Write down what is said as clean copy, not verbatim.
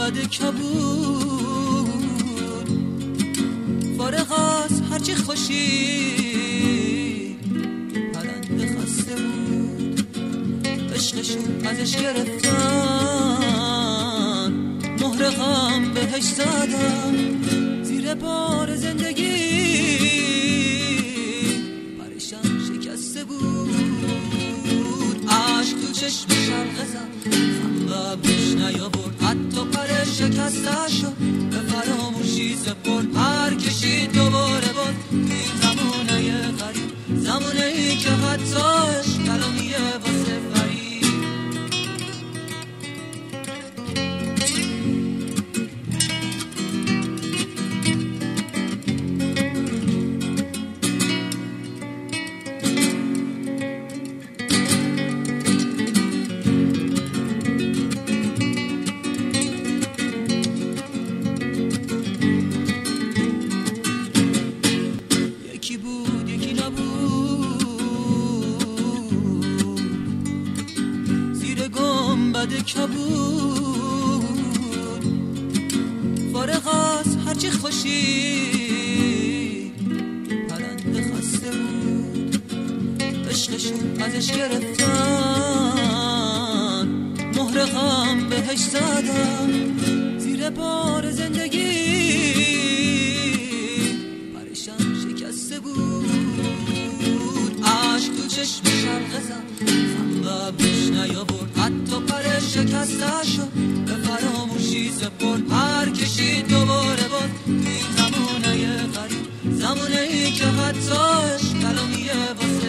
گنبد کبود، فارغ از هرچی خوشی پرنده خسته بود. عشقشون ازش گرفتن، مهر غم بهش زدن، زیر بار زندگی پریشان شکسته بود. عشق تو چشم شرق زد، لبش نیاورد، حتی پر شکسته شد، به فراموشی سپرد. هر کشید دوباره بود این زمانه غریب، زمانه ای که حتی عشق کلامیه واسه فرید. کبود، فارغ از هرچی خوشی پرنده خسته بود. عشقشون ازش گرفتن، مهر غم بهش زدن، زیر بار زندگی پریشان شکسته بود. عشق تو چشم شرق زد، لبش نیاورد، حتی پر شکسته شد، به فراموشی سپرد. هر کشید دوباره بود این زمانه غریب، زمانه ای که حتی عشق کلامیه واسه